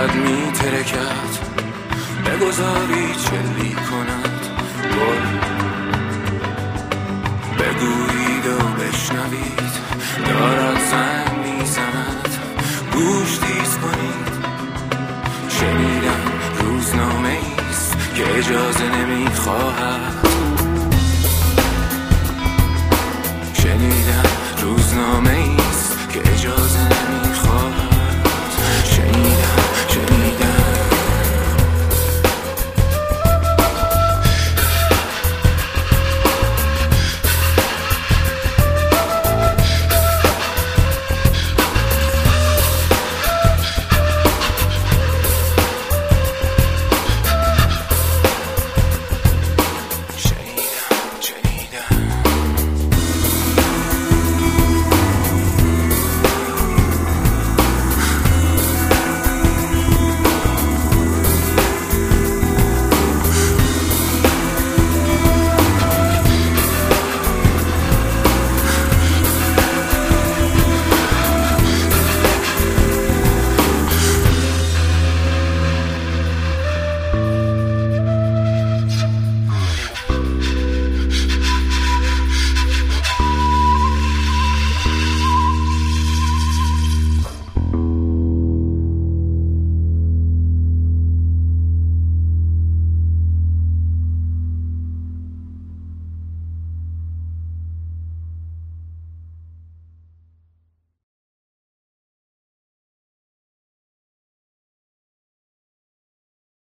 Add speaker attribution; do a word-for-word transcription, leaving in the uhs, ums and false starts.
Speaker 1: دارد می ترکد، بگذاری چلی کند گل. بگویید و بشنوید دارد زنگ می زند، گوش تیز کنید. شنیدم روزنامه ایست که اجازه نمی خواهد. شنیدم روزنامه ایست که اجازه نمی